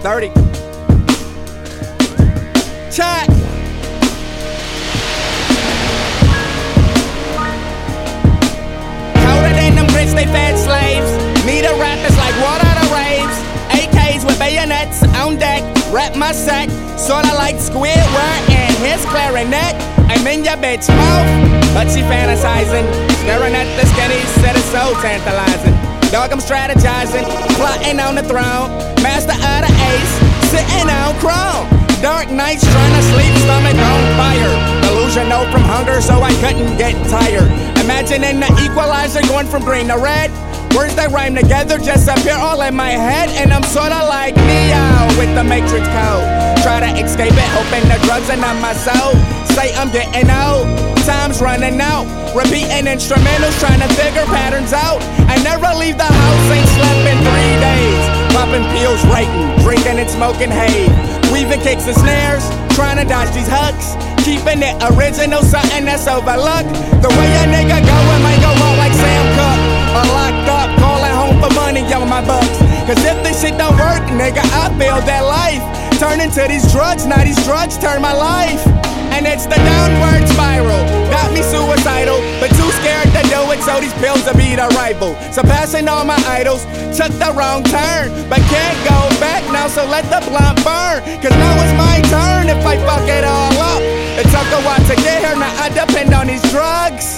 30. Check. Colder than them grits, they fed slaves. Me the rappers like water the raves. AKs with bayonets on deck. Rap my sack, sorta like Squidward and his clarinet. I'm in your bitch mouth, but she fantasizing. Staring at the skinny, said it's so tantalizing. Dog, I'm strategizing, plotting on the throne. Master of the ace, sitting on chrome. Dark nights trying to sleep, stomach on fire. Delusional from hunger, so I couldn't get tired. Imagining the equalizer going from green to red. Words that rhyme together just appear all in my head. And I'm sorta like Neo with the Matrix code. Try to escape it, hoping the drugs are not my soul. Say I'm getting old, time's running out. Repeating instrumentals, trying to figure patterns out. I never leave the house, ain't slept in 3 days. Popping pills, writing, drinking and smoking hay. Weaving kicks and snares, trying to dodge these hooks. Keeping it original, something that's overlooked. The way a nigga go, it might go wrong like Sam Cooke. Or locked up, calling home for money on my bucks. Cause if this shit don't work, nigga, I failed that life. Turn into these drugs, now these drugs turn my life. And it's the downward spiral, got me suicidal, but too scared to do it, so these pills will be the rival. Surpassing all my idols, took the wrong turn, but can't go back now, so let the blunt burn. Cause now it's my turn if I fuck it all up. It took a while to get here, now I depend on these drugs.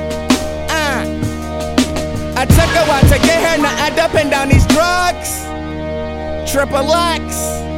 I took a while to get here, now I depend on ththese drugs. Triple X.